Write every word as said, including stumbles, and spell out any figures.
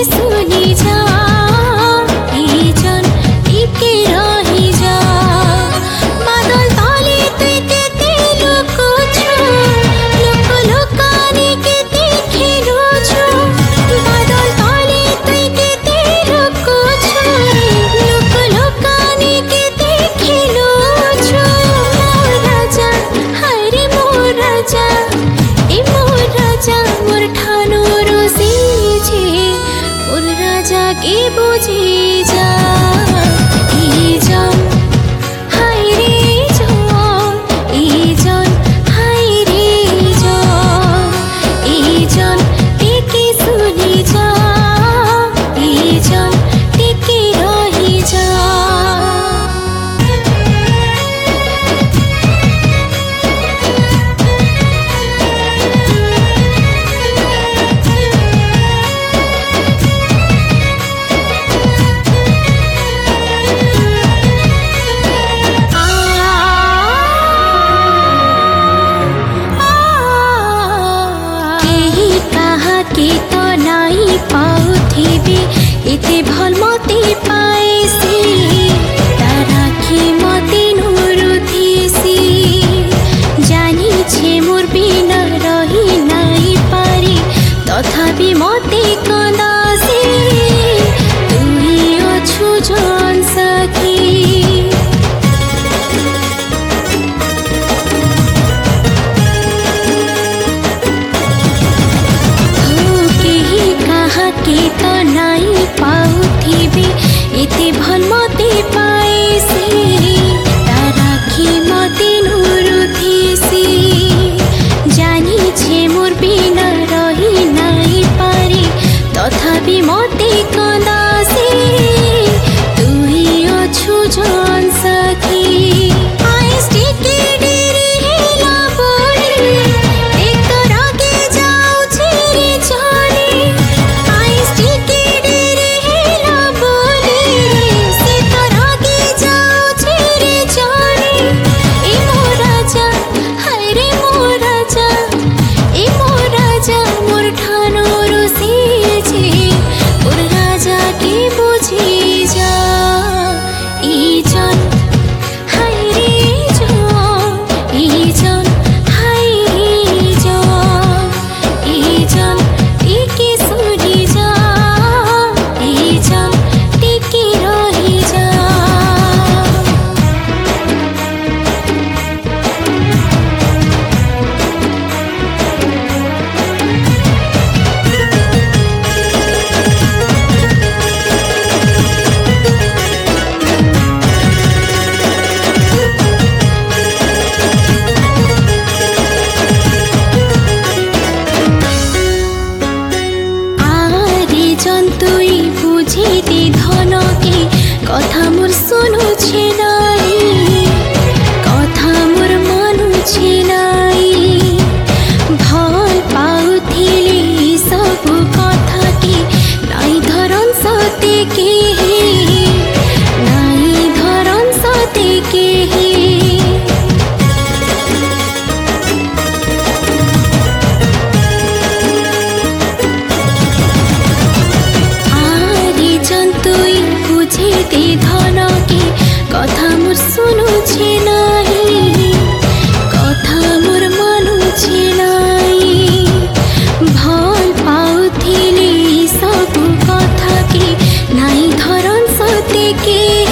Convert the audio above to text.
सुनी जा जन टिके रही जा बादल ताले तुई केते लोको छु लोक लोकानी केते खेलो छु बादल ताले तुई केते लोको छु लोक लोकानी केते खेलो छु मोर राजा हरे मोर राजा ए मोर राजा मोर ठानो रोसी छे मोर राजा के बुझी जा ई जान हाय रे जान ई जान हाय रे जान ई जान टिके सुनी जा ई जान टिके रही जा के तो नाई पाउथिबे एते भल मते पाएसी ताराखी मते नुरुथिसी जानी छे मोर बिना रही नाई पारी तथापि मते कदासी तुई अछु जन सखी के तो नाई पाउथिबे एते भल मते पाएसी ताराखी मते नुरुथिसी जानी छे मोर बिना रही नाई पारी तथापि मते कदासी तुई अछु जन सखी आइस टिके डेरी हेला बोली एक तो रागे जाऊ छेरे चली कथा मोर सुनु छे नाई कथा मोर मानु छे नाई भल पाउथिली सब कथा के नाई धरन सते के नाई धरन सते के बुझेते धन के कथा मोर सुनु छे नाई कथा मोर मानु छे नाई भल पाउथिली सब कथा के नाई धरन सते के